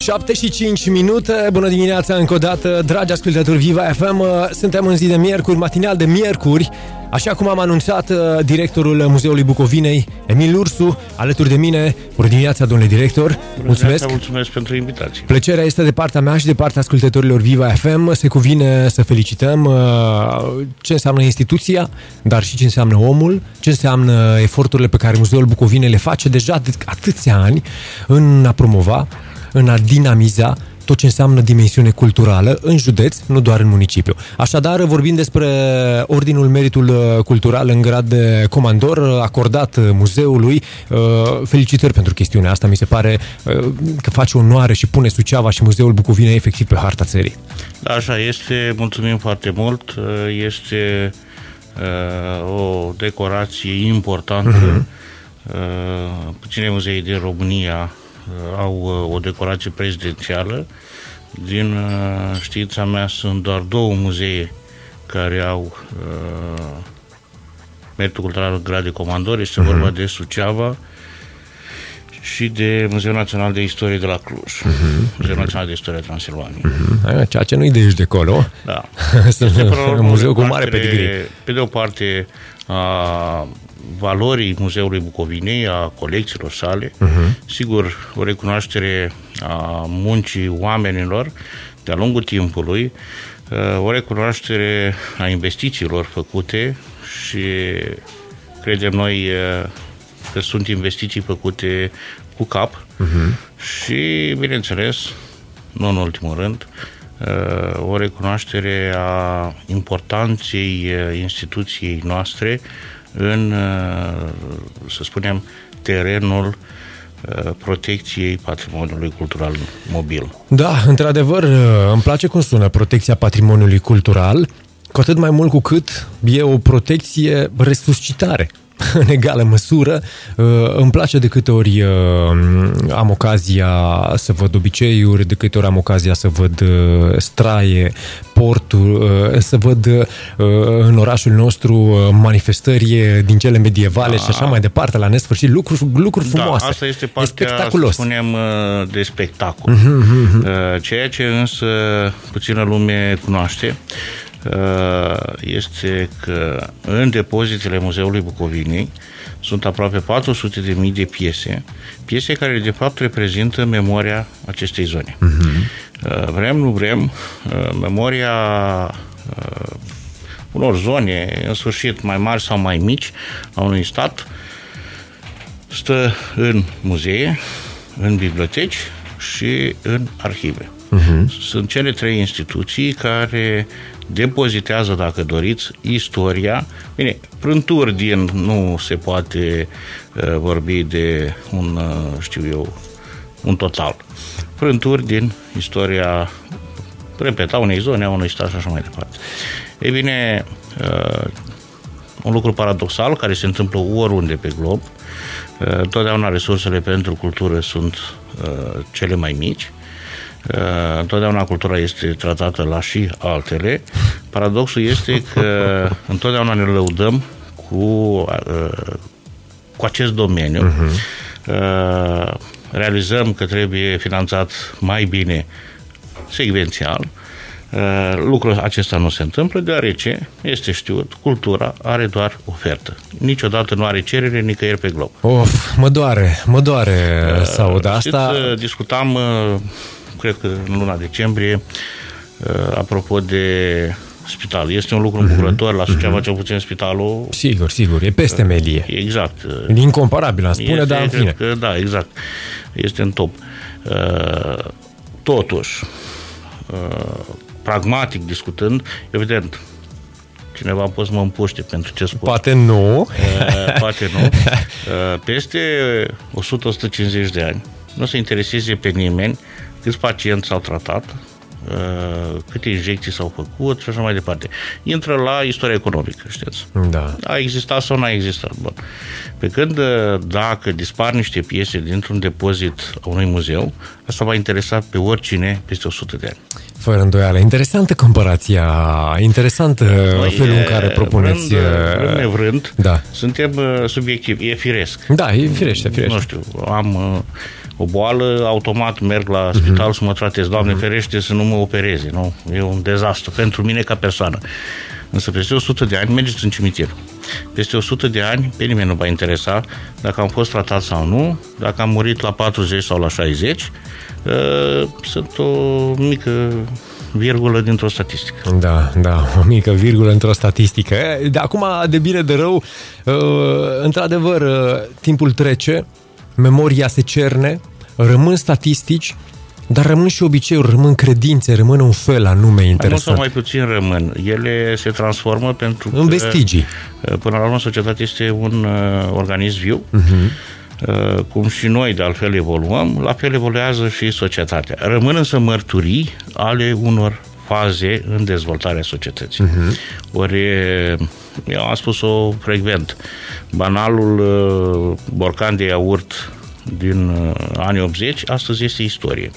7:05. Bună dimineața încă o dată, dragi ascultători Viva FM. Suntem în zi de miercuri, matinal de miercuri. Așa cum am anunțat, directorul Muzeului Bucovinei, Emil Ursu, alături de mine. Bună dimineața, domnule director. Mulțumesc. Mulțumesc pentru invitație. Plăcerea este de partea mea și de partea ascultătorilor Viva FM. Se cuvine să felicităm ce înseamnă instituția, dar și ce înseamnă omul, ce înseamnă eforturile pe care Muzeul Bucovinei le face deja de atâția ani în a promova, în a dinamiza tot ce înseamnă dimensiune culturală în județ, nu doar în municipiu. Așadar, vorbim despre Ordinul Meritul Cultural în grad de comandor acordat muzeului. Felicitări pentru chestiunea asta. Mi se pare că face onoare și pune Suceava și Muzeul Bucovinei efectiv pe harta țării. Da, așa este. Mulțumim foarte mult. Este o decorație importantă. Puține muzee din România au o decorație prezidențială. Din știința mea sunt doar 2 muzee care au meritul cultural în grad de comandor. Este vorba de Suceava și de Muzeul Național de Istorie de la Cluj. Muzeul Național de Istorie Transilvania. Ceea ce nu-i de aici de acolo. Da. Este un muzeu cu mare pedigree. Pe de o parte a valorii Muzeului Bucovinei, a colecțiilor sale, sigur, o recunoaștere a muncii oamenilor de-a lungul timpului, o recunoaștere a investițiilor făcute și credem noi că sunt investiții făcute cu cap și, bineînțeles, nu în ultimul rând, o recunoaștere a importanței instituției noastre în, să spunem, terenul protecției patrimoniului cultural mobil. Da, într-adevăr, îmi place cum sună protecția patrimoniului cultural, cu atât mai mult cu cât e o protecție resuscitare. În egală măsură. Îmi place de câte ori am ocazia să văd obiceiuri, de câte ori am ocazia să văd straie, porturi, să văd în orașul nostru manifestări din cele medievale și așa mai departe, la nesfârșit, lucruri frumoase. Da, asta este partea, să spunem, de spectacol. Ceea ce însă puțină lume cunoaște este că în depozitele Muzeului Bucovinei sunt aproape 400.000 de piese care de fapt reprezintă memoria acestei zone. Vrem, nu vrem, memoria unor zone, în sfârșit, mai mari sau mai mici, a unui stat, stă în muzee, în biblioteci și în arhive. Sunt cele 3 instituții care depozitează, dacă doriți, istoria. Bine, prânturi din, nu se poate vorbi de un total. Prânturi din istoria, repet, a unei zone, a unui stat și așa mai departe. Ei bine, un lucru paradoxal care se întâmplă oriunde pe glob, totdeauna resursele pentru cultură sunt cele mai mici. Întotdeauna cultura este tratată la și altele. Paradoxul este că întotdeauna ne lăudăm cu acest domeniu. Realizăm că trebuie finanțat mai bine secvențial. Lucrul acesta nu se întâmplă deoarece, este știut, cultura are doar ofertă. Niciodată nu are cerere nicăieri pe glob. Mă doare să aud asta. Discutam, cred că în luna decembrie, apropo de spital. Este un lucru îmbucurător la Suceava, cel puțin spitalul. Sigur, e peste medie. Exact. Incomparabil, am spune, dar în fine. Da, exact. Este în top. Totuși, pragmatic discutând, evident, cineva poate să mă împuște pentru ce spun. Poate nu. Peste 100-150 de ani nu se intereseze pe nimeni câți pacienți s-au tratat, câte injecții s-au făcut și așa mai departe. Intră la istoria economică, știți? Da. A existat sau n-a existat? Bun. Pe când dacă dispar niște piese dintr-un depozit a unui muzeu, asta va interesa pe oricine peste 100 de ani. Fără îndoială. Interesantă comparația, interesant felul în care propuneți. Vrând nevrând, da. Suntem subiectivi, e firesc. Da, e firește. Nu știu, am o boală, automat merg la spital să mă tratez. Doamne ferește să nu mă opereze, nu? E un dezastru pentru mine ca persoană. Însă peste 100 de ani mergeți în cimitir. Peste 100 de ani pe nimeni nu va interesa dacă am fost tratat sau nu, dacă am murit la 40 sau la 60. Sunt o mică virgulă dintr-o statistică. Da, o mică virgulă într-o statistică. De acum, de bine de rău, într-adevăr, timpul trece, memoria se cerne, rămân statistici, dar rămân și obiceiuri, rămân credințe, rămân un fel anume interesant. Mai mult sau mai puțin rămân. Ele se transformă pentru în vestigii. Până la urmă, societatea este un organism viu. Cum și noi, de altfel, evoluăm, la fel evoluează și societatea. Rămân însă mărturii ale unor faze în dezvoltarea societății. Ori, eu am spus-o frecvent, banalul borcan de iaurt din anii 80, astăzi este istorie.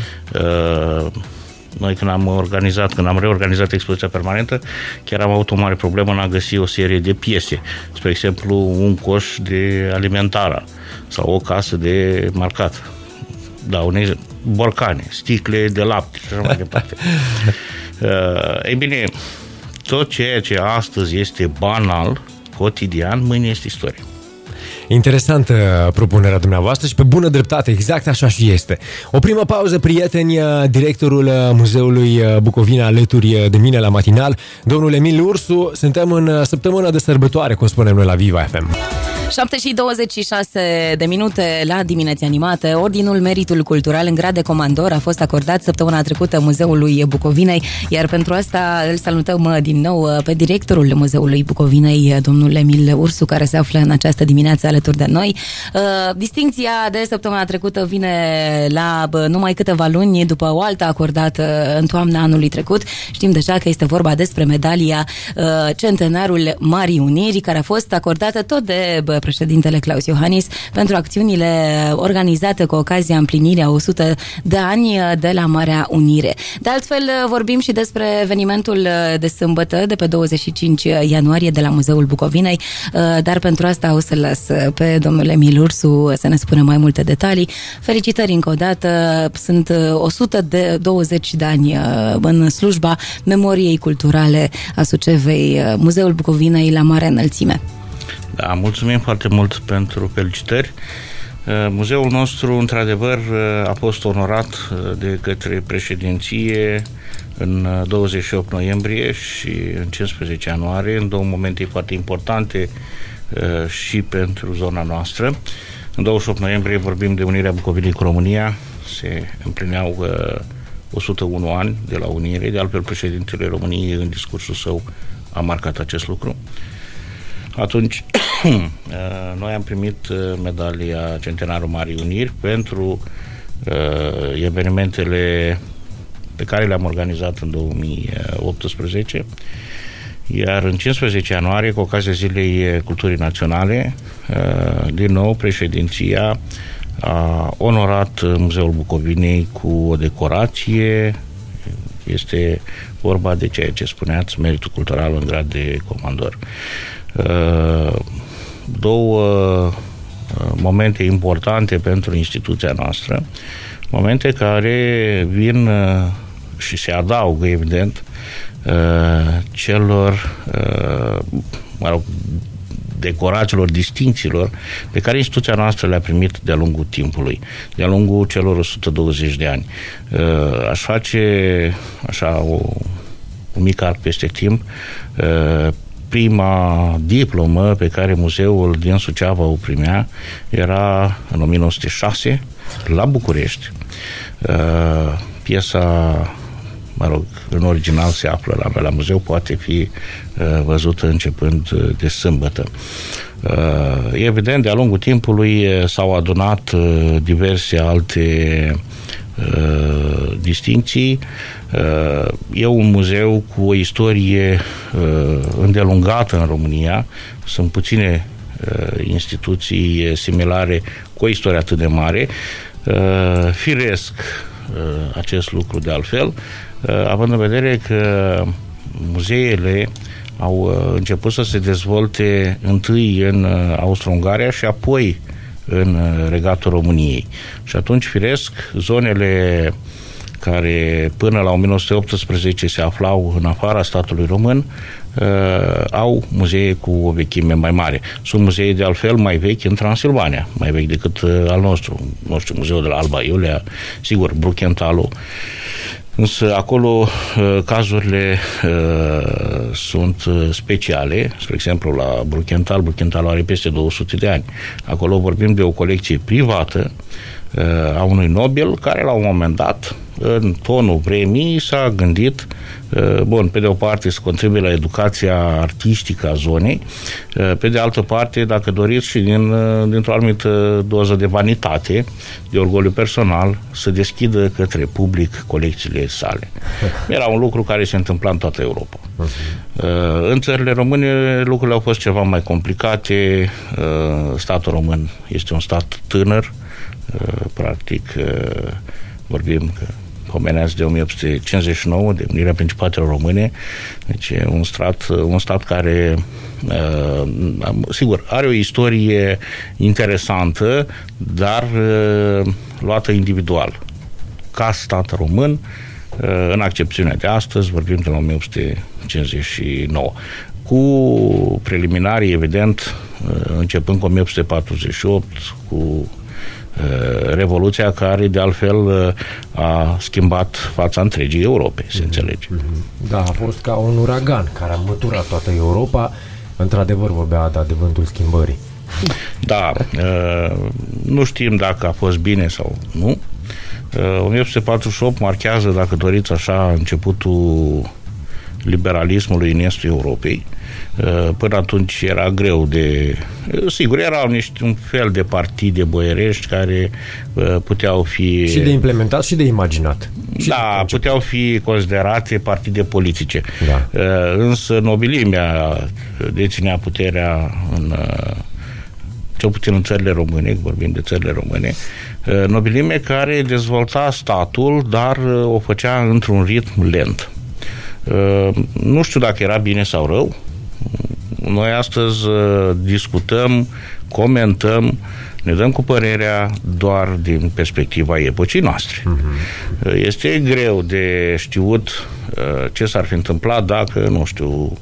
Noi când am reorganizat expoziția permanentă, chiar am avut o mare problemă în a găsi o serie de piese. Spre exemplu, un coș de alimentara sau o casă de marcat. Borcane, sticle de lapte și așa mai departe. Ei bine, tot ceea ce astăzi este banal, cotidian, mâine este istorie. Interesantă propunerea dumneavoastră și pe bună dreptate, exact așa și este. O primă pauză, prieteni, directorul Muzeului Bucovina alături de mine la matinal, domnul Emil Ursu. Suntem în săptămână de sărbătoare, cum spunem noi la Viva FM. 7:26 de minute la Dimineți Animate. Ordinul Meritul Cultural în grad de comandor a fost acordat săptămâna trecută Muzeului Bucovinei, iar pentru asta îl salutăm din nou pe directorul Muzeului Bucovinei, domnul Emil Ursu, care se află în această dimineață alături de noi. Distincția de săptămâna trecută vine la numai câteva luni după o altă acordată în toamna anului trecut. Știm deja că este vorba despre medalia Centenarul Marii Uniri, care a fost acordată tot de președintele Klaus Iohannis pentru acțiunile organizate cu ocazia împlinirii a 100 de ani de la Marea Unire. De altfel, vorbim și despre evenimentul de sâmbătă, de pe 25 ianuarie, de la Muzeul Bucovinei, dar pentru asta o să-l las pe domnul Emil Ursu să ne spună mai multe detalii. Felicitări încă o dată, sunt 120 de ani în slujba memoriei culturale a Sucevei, Muzeul Bucovinei la mare înălțime. Da, mulțumim foarte mult pentru felicitări. Muzeul nostru, într-adevăr, a fost onorat de către președinție în 28 noiembrie și în 15 ianuarie, în două momente foarte importante și pentru zona noastră. În 28 noiembrie vorbim de unirea Bucovinei cu România, se împlineau 101 ani de la unire, de altfel președintele României în discursul său a marcat acest lucru. Atunci, noi am primit medalia Centenarul Marii Uniri pentru evenimentele pe care le-am organizat în 2018, iar în 15 ianuarie, cu ocazia Zilei Culturii Naționale, din nou președinția a onorat Muzeul Bucovinei cu o decorație. Este vorba de ceea ce spuneați, meritul cultural în grad de comandor. Două momente importante pentru instituția noastră, momente care vin și se adaugă, evident, celor decorațiilor, distincțiilor pe care instituția noastră le-a primit de-a lungul timpului, de-a lungul celor 120 de ani. Aș face așa o mică arc peste timp. Prima diplomă pe care muzeul din Suceava o primea era în 1906 la București. Piesa, în original se află la muzeu, poate fi văzută începând de sâmbătă. Evident, de-a lungul timpului s-au adunat diverse alte distincții. E un muzeu cu o istorie îndelungată în România. Sunt puține instituții similare cu o istorie atât de mare. Firesc acest lucru de altfel, având în vedere că muzeele au început să se dezvolte întâi în Austro-Ungaria și apoi în regatul României. Și atunci, firesc, zonele care până la 1918 se aflau în afara statului român, au muzee cu o vechime mai mare. Sunt muzee de altfel mai vechi în Transilvania, mai vechi decât al nostru. Muzeul de la Alba Iulia, sigur, Bruchentalu. Însă acolo cazurile sunt speciale. Spre exemplu, la Bruchentalu are peste 200 de ani. Acolo vorbim de o colecție privată a unui Nobel care la un moment dat, în tonul vremii, s-a gândit, pe de o parte să contribuie la educația artistică a zonei, pe de altă parte, dacă doriți, și dintr-o anumită doză de vanitate, de orgoliu personal, să deschidă către public colecțiile sale. Era un lucru care se întâmpla în toată Europa. În țările române lucrurile au fost ceva mai complicate. Statul român este un stat tânăr, practic vorbim că pomeneați de 1859, de unirea Principatelor Române, deci e un stat care sigur, are o istorie interesantă, dar luată individual. Ca stat român, în accepțiunea de astăzi, vorbim de la 1859. Cu preliminarii, evident, începând cu 1848, cu Revoluția care, de altfel, a schimbat fața întregii Europe, se înțelege. Da, a fost ca un uragan care a măturat toată Europa. Într-adevăr, vorbea de vântul schimbării. Da, nu știm dacă a fost bine sau nu. 1848 marchează, dacă doriți așa, începutul liberalismului în estul Europei. Până atunci era greu de... Sigur, erau un fel de partide boierești care puteau fi... Și de implementat și de imaginat. Da, puteau fi considerate partide politice. Da. Însă nobilimea deținea puterea cel puțin în țările române, vorbim de țările române, nobilime care dezvolta statul, dar o făcea într-un ritm lent. Nu știu dacă era bine sau rău. Noi astăzi discutăm, comentăm, ne dăm cu părerea doar din perspectiva epocii noastre. Este greu de știut ce s-ar fi întâmplat dacă, nu știu,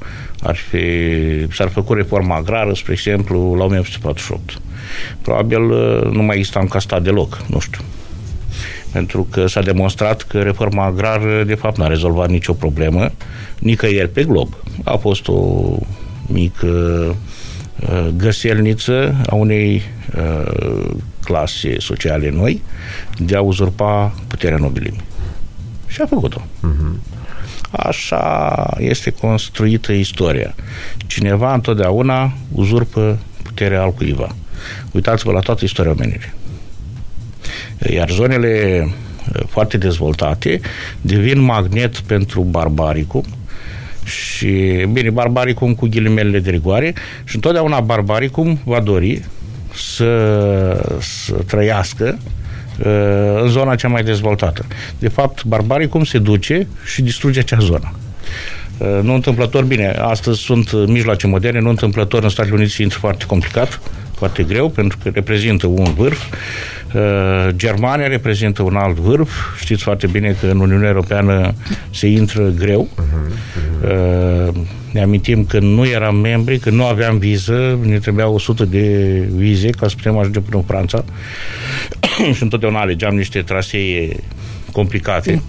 s-ar făcut reforma agrară, spre exemplu, la 1848. Probabil nu mai existam ca stat deloc, nu știu. Pentru că s-a demonstrat că reforma agrară, de fapt, n-a rezolvat nicio problemă, nicăieri pe glob. A fost o mică găselniță a unei clase sociale noi de a uzurpa puterea nobilimii. Și a făcut-o. Așa este construită istoria. Cineva întotdeauna uzurpă puterea altcuiva. Uitați-vă la toată istoria omenirii. Iar zonele foarte dezvoltate devin magnet pentru barbaricum și, bine, barbaricum cu ghilimelele de rigoare, și întotdeauna barbaricum va dori să trăiască în zona cea mai dezvoltată. De fapt, barbaricum se duce și distruge acea zonă. Nu întâmplător, bine, astăzi sunt mijloace moderne, nu întâmplător în Statele Unite se intră foarte complicat, foarte greu, pentru că reprezintă un vârf. Germania reprezintă un alt vârf. Știți foarte bine că în Uniunea Europeană se intră greu. Ne amintim că nu eram membri, că nu aveam viză, ne trebuiau 100 de vize ca să putem ajunge până în Franța. Și întotdeauna alegeam niște trasee complicate.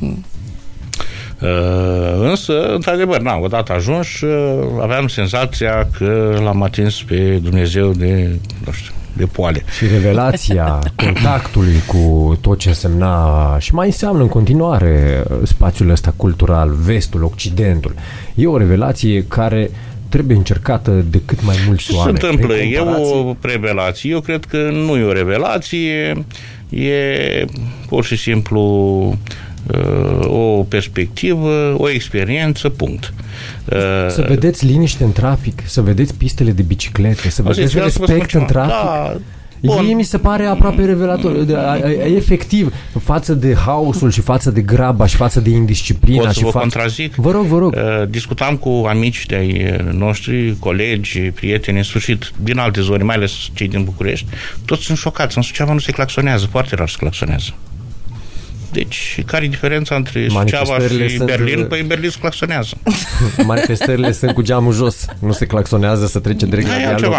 Însă, într-adevăr, odată ajuns, aveam senzația că l-am atins pe Dumnezeu de poale. Și revelația contactului cu tot ce însemna și mai înseamnă în continuare spațiul ăsta cultural, vestul, occidentul. E o revelație care trebuie încercată de cât mai mulți oameni. Ce se întâmplă? E o revelație. Eu cred că nu e o revelație, e pur și simplu o perspectivă, o experiență, punct. Să vedeți liniște în trafic, să vedeți pistele de biciclete, să vedeți respect în trafic. Da. Mie mi se pare aproape revelator. Efectiv, față de haosul și față de graba și față de indisciplina. Pot să vă contrazic? Vă rog. Discutam cu amici de-ai noștri, colegi, prieteni, în sfârșit, din alte zone, mai ales cei din București, toți sunt șocați. În Suceava nu se claxonează, foarte rar se claxonează. Deci, care e diferența între Suceava și Berlin? Păi în Berlin se claxonează. Manifestările sunt cu geamul jos. Nu se claxonează, să trece direct la dialog.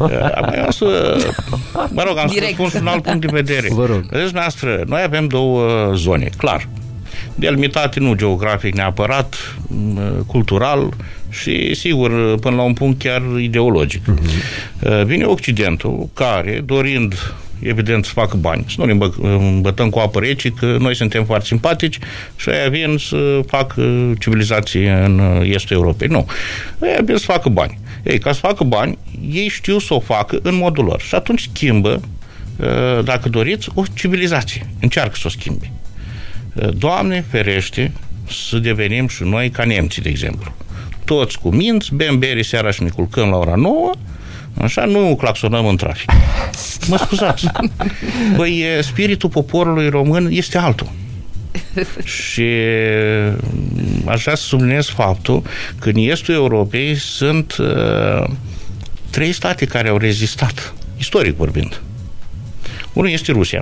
Mă rog, am spus un alt punct de vedere. Vedeți, noastră, noi avem două zone, clar. Delimitate nu geografic neapărat, cultural și, sigur, până la un punct chiar ideologic. Vine Occidentul, care, dorind evident să facă bani, să nu ne îmbătăm cu apă rece, că noi suntem foarte simpatici și aia vin să facă civilizație în estul Europei. Nu. Aia vin să facă bani. Ei, ca să facă bani, ei știu să o facă în modul lor. Și atunci schimbă, dacă doriți, o civilizație. Încearcă să o schimbe. Doamne ferește să devenim și noi ca nemții, de exemplu. Toți cu minți, bem bere seara și ne culcăm la ora 9, așa, nu claxonăm în trafic. Mă scuzați. Păi, spiritul poporului român este altul. Și aș vrea să subliniez faptul că în estul Europei sunt 3 state care au rezistat, istoric vorbind. Unul este Rusia.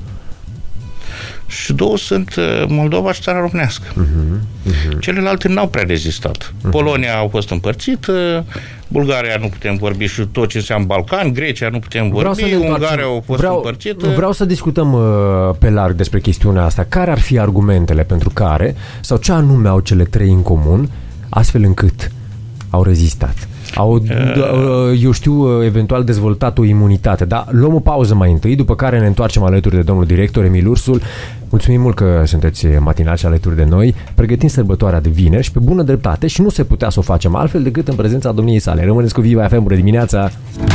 Și 2 sunt Moldova și Țara Românească. Celelalte n-au prea rezistat. Polonia a fost împărțită, Bulgaria nu putem vorbi și tot ce înseamnă Balcani, Grecia nu putem vorbi, Ungaria a fost împărțită. Vreau să discutăm pe larg despre chestiunea asta. Care ar fi argumentele pentru care, sau ce anume au cele 3 în comun, astfel încât au rezistat? Eu știu, eventual dezvoltat o imunitate, dar luăm o pauză mai întâi, după care ne întoarcem alături de domnul director Emil Ursul. Mulțumim mult că sunteți matinal și alături de noi, pregătind sărbătoarea de vineri și pe bună dreptate, și nu se putea să o facem altfel decât în prezența domniei sale. Rămâneți cu Viva FM, bună dimineața!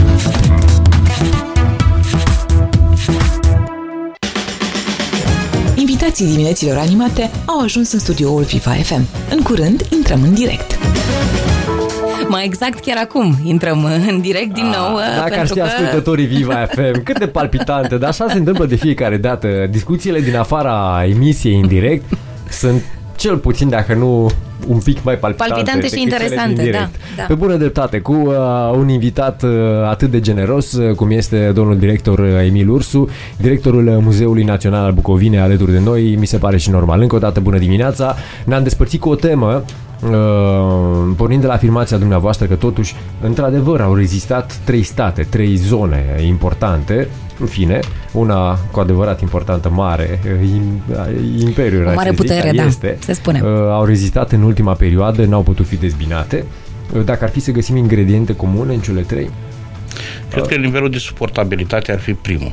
Invitații dimineților animate au ajuns în studioul Viva FM. În curând intrăm în direct. Mai exact, chiar acum intrăm în direct din nou. Dacă ar ști ascultătorii Viva FM, cât de palpitante, dar așa se întâmplă de fiecare dată. Discuțiile din afara emisiei în direct sunt cel puțin, dacă nu un pic mai palpitante și interesante, da. Pe bună dreptate, cu un invitat atât de generos cum este domnul director Emil Ursu, directorul Muzeului Național al Bucovinei, alături de noi, mi se pare și normal. Încă o dată, bună dimineața! Ne-am despărțit cu o temă, pornind de la afirmația dumneavoastră că totuși, într-adevăr, au rezistat 3 state, 3 zone importante, în fine, una cu adevărat importantă, mare, imperiul, o mare putere, da, este, se spune. Au rezistat în ultima perioadă, n-au putut fi dezbinate. Dacă ar fi să găsim ingrediente comune în cele 3? Cred că nivelul de suportabilitate ar fi primul.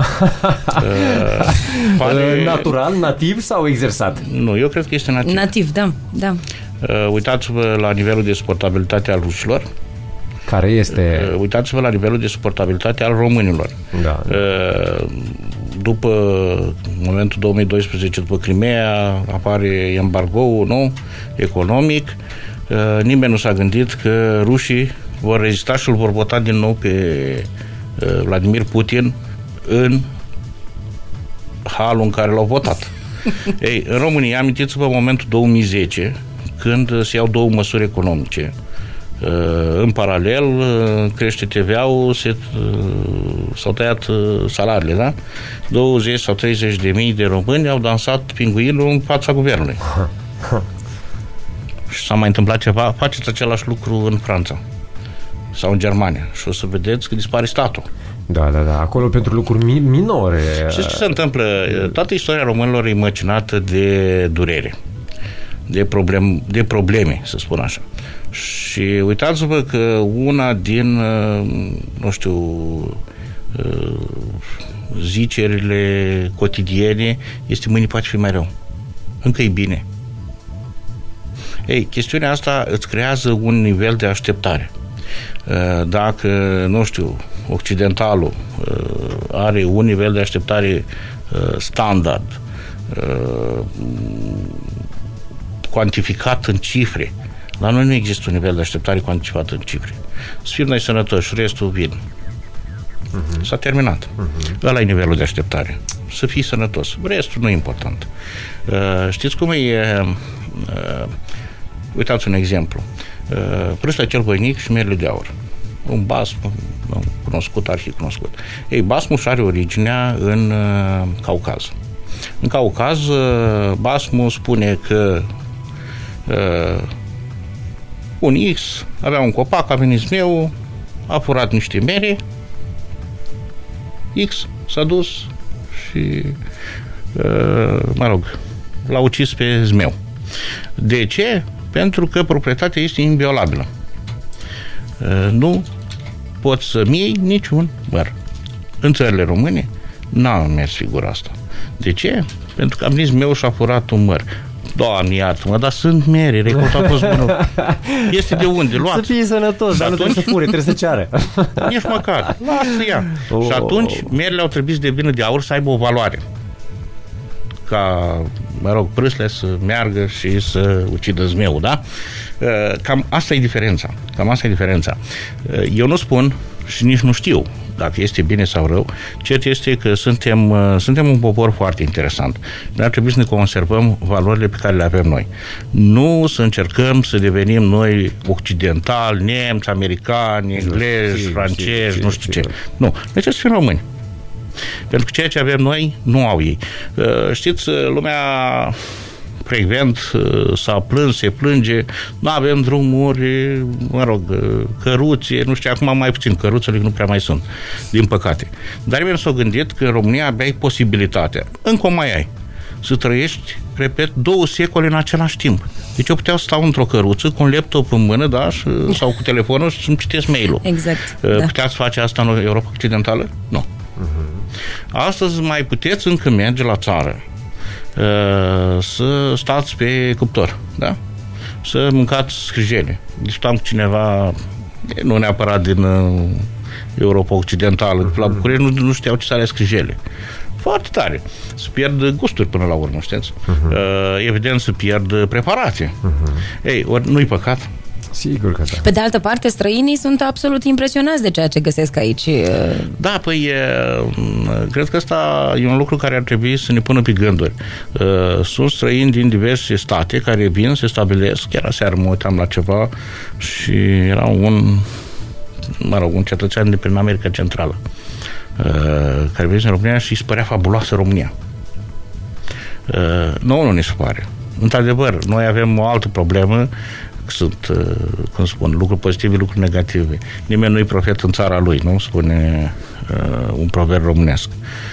Natural, nativ sau exersat? Nu, eu cred că este nativ. Nativ, da. Uitați-vă la nivelul de suportabilitate al rușilor. Care este? Uitați-vă la nivelul de suportabilitate al românilor. Da. După momentul 2012, după Crimea, apare embargoul, nu? Economic. Nimeni nu s-a gândit că rușii vor rezista și îl vor vota din nou pe Vladimir Putin în halul în care l-au votat. Ei, în România, amintiți-vă momentul 2010, când se iau 2 măsuri economice. În paralel, crește TVA-ul, s-au tăiat salariile, da? 20 sau 30 de mii de români au dansat pinguinul în fața guvernului. Și s-a mai întâmplat ceva, faceți același lucru în Franța sau în Germania și o să vedeți că dispare statul. Da, acolo pentru lucruri minore. Știți ce se întâmplă? Toată istoria românilor e măcinată de durere, de probleme, să spun așa. Și uitați-vă că una din, nu știu, zicerile cotidiene este mâine poate fi mai rău. Încă e bine. Ei, chestiunea asta îți creează un nivel de așteptare. Dacă, nu știu, occidentalul are un nivel de așteptare standard, cuantificat în cifre, la noi nu există un nivel de așteptare cuantificat în cifre. Să fim noi sănătoși, restul vin. S-a terminat. Ăla e nivelul de așteptare. Să fii sănătos. Restul nu e important. Știți cum e? Uitați un exemplu. Prâsla cel voinic și merele de aur. Un basm cunoscut, arhicunoscut. Ei, basmul și are originea în Caucaz. În Caucaz, basmul spune că un X avea un copac, a venit zmeu, a furat niște mere, X s-a dus și l-a ucis pe zmeu. De ce? Pentru că proprietatea este inviolabilă. Nu poți să-mi iei niciun măr. În țările române n-a mers figura asta. De ce? Pentru că am zis meu și-a furat un măr. Doamne, iartă-mă, dar sunt mere, recolta a fost bună. Este de unde? Luați. Să fii sănătos, dar nu trebuie să fure, trebuie să ceară. Nici măcar. Lasă ia. Și atunci merele au trebuit să devină de aur, să aibă o valoare. Ca, prâsle să meargă și să ucidă zmeul, da? Cam asta e diferența. Eu nu spun și nici nu știu dacă este bine sau rău. Cert este că suntem un popor foarte interesant. Dar trebuie să ne conservăm valorile pe care le avem noi. Nu să încercăm să devenim noi occidentali, nemți, americani, englezi, francezi, nu știu ce. Nu, noi trebuie să fim români. Pentru că ceea ce avem noi, nu au ei. Știți, lumea frecvent s-a plâns, se plânge, nu avem drumuri, căruțe, nu știu, acum mai puțin, căruțele nu prea mai sunt, din păcate. Dar nimeni s-a gândit că în România abia ai posibilitatea, încă o mai ai, să trăiești, repet, 2 secole în același timp. Deci eu puteam sta într-o căruță cu un laptop în mână, da, sau cu telefonul și să-mi citesc mail-ul. Exact. Da. Puteați face asta în Europa Occidentală? Nu. Astăzi mai puteți încă merge la țară, să stați pe cuptor, da? Să mâncați scrijele. Discutam cu cineva, nu neapărat din Europa Occidentală, la București, nu știau ce sare scrijele. Foarte tare. Se pierd gusturi până la urmă, știți? Evident, se pierd preparații. Ei, ori nu-i păcat? Sigur că da. Pe de altă parte, străinii sunt absolut impresionați de ceea ce găsesc aici. Da, păi cred că ăsta e un lucru care ar trebui să ne pună pe gânduri. Sunt străini din diverse state care vin, se stabilesc. Chiar aseară mă uitam la ceva și era un cetățean de prin America Centrală care vine în România și îi se părea fabuloasă România. Nouă nu ne se pare. Într-adevăr, noi avem o altă problemă. Sunt, cum spun, lucruri pozitive, lucruri negative. Nimeni nu-i profet în țara lui, nu? Spune un proverb românesc.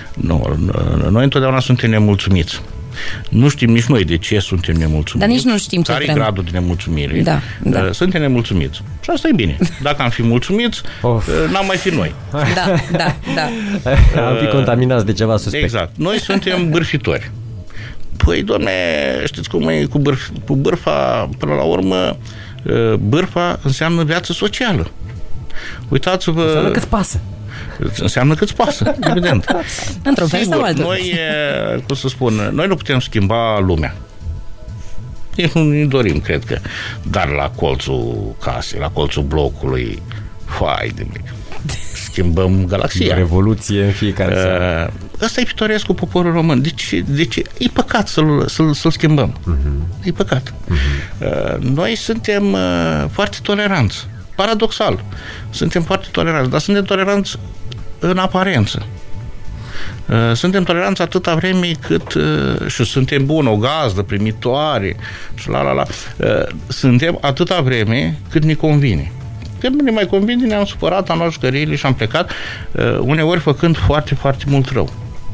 Noi întotdeauna suntem nemulțumiți. Nu știm nici noi de ce suntem nemulțumiți. Dar nici nu știm ce care e gradul de nemulțumire. Da. Suntem nemulțumiți. Și asta e bine. Dacă am fi mulțumiți, n-am mai fi noi. Da. Am fi contaminați de ceva suspect. Exact. Noi suntem bârfitori. Păi, doamne, știți cum e cu bârfa, până la urmă, bârfa înseamnă viață socială. Uitați-vă... Înseamnă că-ți pasă. Înseamnă că-ți pasă, evident. Într-un fel sau altul. Noi, cum să spun, noi nu putem schimba lumea. Nici nu ne dorim, cred că. Dar la colțul casei, la colțul blocului, fai de mic. Schimbăm galaxia. Revoluție în fiecare seară. Ăsta e pitoresc cu poporul român. Deci e păcat să-l schimbăm. E păcat. Noi suntem foarte toleranți. Paradoxal. Suntem foarte toleranți, dar suntem toleranți în aparență. Suntem toleranți atâta vreme cât și suntem buni, o gazdă primitoare și suntem atâta vreme cât ne convine. Când nu ne mai convine, ne-am supărat, am luat jucăriile și am plecat, uneori făcând foarte, foarte mult rău.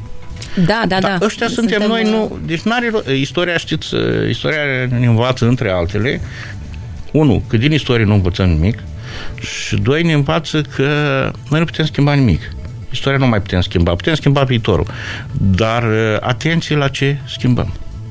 Da. Ăștia suntem noi, nu... Deci n-are... Istoria, știți, istoria ne învață între altele. 1, că din istorie nu învățăm nimic. Și 2, ne învață că noi nu putem schimba nimic. Istoria nu mai putem schimba. Putem schimba viitorul. Dar atenție la ce schimbăm.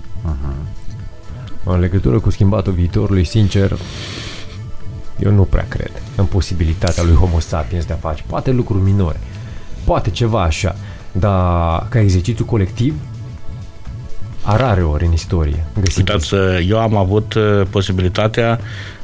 În legătură cu schimbatul viitorului, sincer, eu nu prea cred în posibilitatea lui Homo sapiens de a face. Poate lucruri minore, poate ceva așa, dar ca exercițiu colectiv, rare ori în istorie. Uitați, eu am avut posibilitatea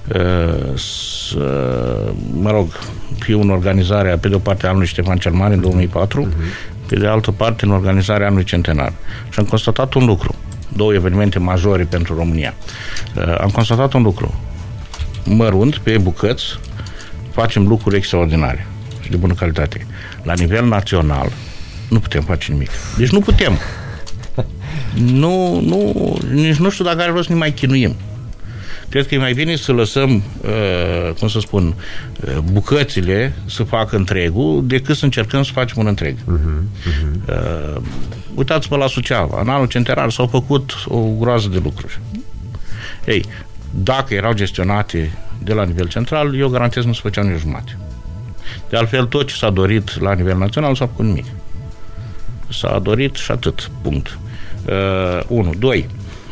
să, fiu în organizarea, pe de o parte, anului Ștefan cel Mare, în 2004, pe de altă parte, în organizarea anului centenar. Și am constatat un lucru, 2 evenimente majore pentru România. Am constatat un lucru, mărunt, pe bucăți, facem lucruri extraordinare și de bună calitate. La nivel național, nu putem face nimic. Deci nu putem. Nici nu știu dacă are rost să ne mai chinuim. Cred că e mai bine să lăsăm, bucățile să facă întregul, decât să încercăm să facem un întreg. Uitați-vă la Suceava. În anul centenar s-au făcut o groază de lucruri. Ei, dacă erau gestionate de la nivel central, eu garantez nu se făceau nici jumate. De altfel, tot ce s-a dorit la nivel național s-a făcut nimic. S-a dorit și atât. Punct. 1. 2.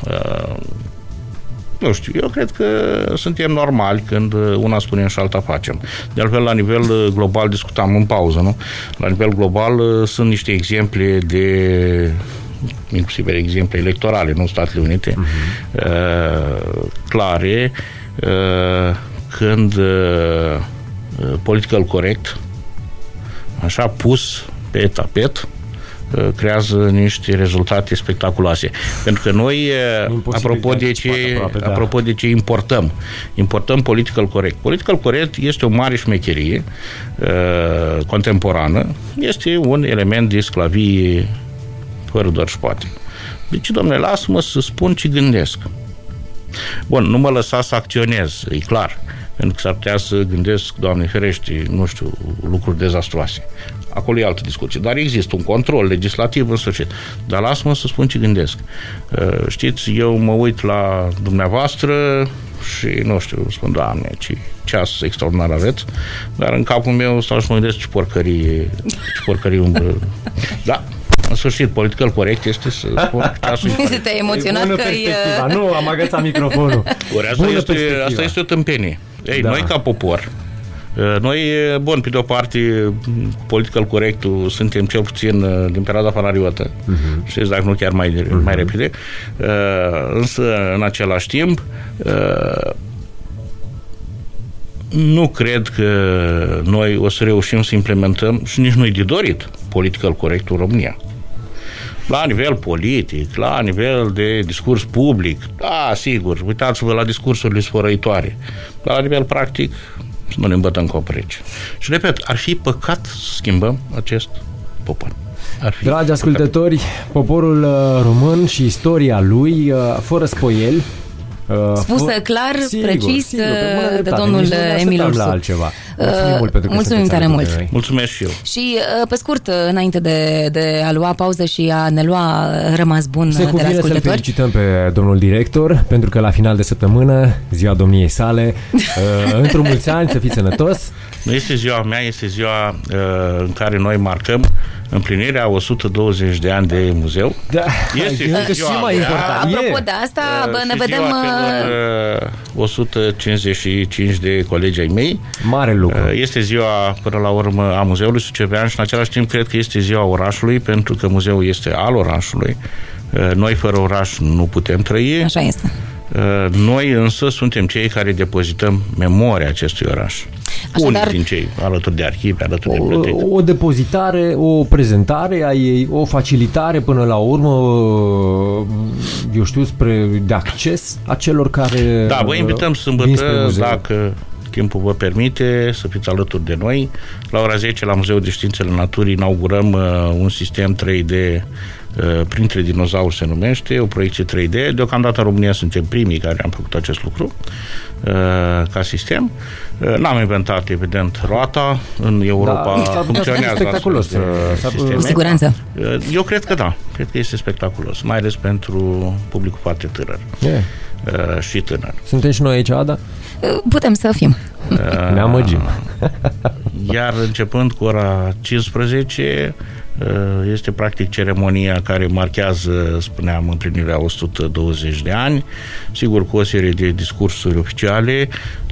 Nu știu, eu cred că suntem normali când una spunem și alta facem. De altfel, la nivel global, discutam în pauză, nu? La nivel global sunt niște exemple inclusiv exemple electorale, nu Statele Unite, clare, când political correct, așa pus pe tapet, creează niște rezultate spectaculoase. Pentru că noi, apropo de ce importăm political correct. Political correct este o mare șmecherie contemporană, este un element de sclavie fără doar și poate. Deci, domnule, lasă-mă să spun ce gândesc. Bun, nu mă lăsa să acționez, e clar. Pentru că s-ar putea să gândesc, Doamne ferește, nu știu, lucruri dezastruoase. Acolo e altă discuție. Dar există un control legislativ în sfârșit. Dar lasă-mă să spun ce gândesc. Știți, eu mă uit la dumneavoastră și, nu știu, spun, Doamne, ce ceas extraordinar aveți, dar în capul meu stau și mă gândesc ce porcărie umbră. Da. În sfârșit, political corect este să spun ceasul. Te-ai emoționat că e... Nu, am agățat microfonul. Asta este o tâmpenie. Ei, noi ca popor, noi, bun, pe de o parte, political corect-ul suntem cel puțin din perioada fanariotă, știți, dacă nu chiar mai repede, însă, în același timp, nu cred că noi o să reușim să implementăm, și nici nu-i de dorit, political corect-ul în România. La nivel politic, la nivel de discurs public, da, sigur, uitați-vă la discursurile sfărăitoare, dar la nivel practic nu ne îmbătăm cu opreci. Și repet, ar fi păcat să schimbăm acest popor. Dragi ascultători, poporul român și istoria lui, fără spoieli, spusă clar, precis de domnul Emil Ursu. Mulțumim mult pentru că mulțumim tare mult. Mulțumesc și eu. Și pe scurt, înainte de a lua pauză și a ne lua rămas bun de la ascultători. Să-l felicităm pe domnul director, pentru că la final de săptămână, ziua domniei sale, într-un mulți ani, să fiți sănătos. Nu este ziua mea, este ziua în care noi marcăm împlinirea 120 de ani de muzeu. Da, este și mai important. Apropo de asta, ne vedem 155 de colegi ai mei. Mare lucru. Este ziua, până la urmă, a Muzeului Sucevean și în același timp cred că este ziua orașului, pentru că muzeul este al orașului. Noi fără oraș nu putem trăi. Așa este. Noi însă suntem cei care depozităm memoria acestui oraș. Unii din cei, alături de arhive, alături de biblioteci. O depozitare, o prezentare a ei, o facilitare până la urmă, eu știu, de acces a celor care... Da, vă invităm sâmbătă, dacă timpul vă permite, să fiți alături de noi. La ora 10, la Muzeul de Științele Naturii, inaugurăm un sistem 3D, Printre dinozauri se numește, o proiecție 3D. Deocamdată în România suntem primii care am făcut acest lucru ca sistem. N-am inventat, evident, roata. În Europa funcționează spectaculos. Cu siguranță. Eu cred că da. Cred că este spectaculos, mai ales pentru publicul foarte tânăr. Și tânăr. Suntem și noi aici, Ada? Putem să fim. Ne amăgim. Iar începând cu ora 15 este practic ceremonia care marchează, spuneam, împlinirea 120 de ani, sigur cu o serie de discursuri oficiale,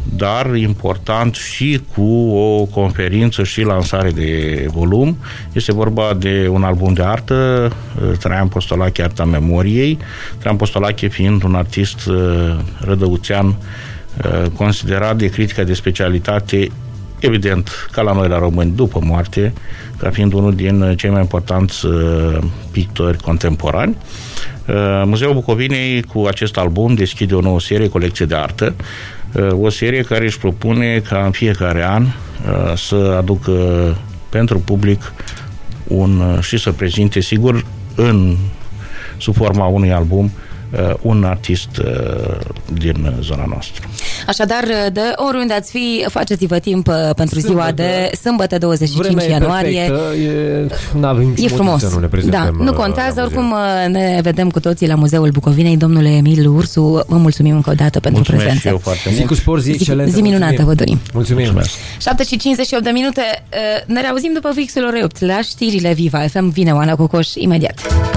dar important și cu o conferință și lansare de volum. Este vorba de un album de artă, Traian Postolache, Arta Memoriei. Traian Postolache fiind un artist rădăuțean considerat de critica de specialitate, evident, ca la noi la români, după moarte, ca fiind unul din cei mai importanți pictori contemporani. Muzeul Bucovinei cu acest album deschide o nouă serie, colecție de artă, o serie care își propune ca în fiecare an să aducă pentru public și să prezinte, sigur, sub forma unui album, un artist din zona noastră. Așadar, de oriunde ați fi, faceți-vă timp pentru ziua de sâmbătă 25 ianuarie. E frumos. Să nu ne prezentăm, nu contează, oricum ne vedem cu toții la Muzeul Bucovinei. Domnule Emil Ursu, vă mulțumim încă o dată pentru prezență. Și eu foarte mult. Zi cu spor, zi excelentă. Zi minunată, vă dorim. Mulțumim. 7:58 de minute. Ne reauzim după Vixul orei 8 la știrile Viva FM. Vine Oana Cocoș imediat.